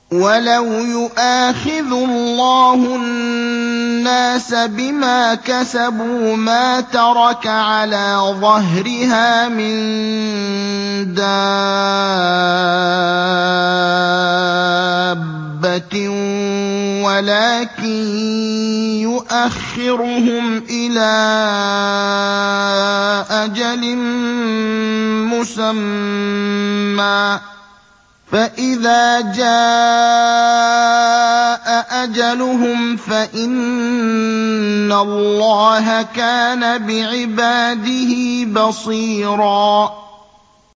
وَلَوْ يُؤَاخِذُ اللَّهُ النَّاسَ بِمَا كَسَبُوا مَا تَرَكَ عَلَىٰ ظَهْرِهَا مِن دَابَّةٍ وَلَٰكِن يُؤَخِّرُهُمْ إِلَىٰ أَجَلٍ مُّسَمًّى ۖ فَإِذَا جَاءَ أَجَلُهُمْ فَإِنَّ اللَّهَ كَانَ بِعِبَادِهِ بَصِيرًا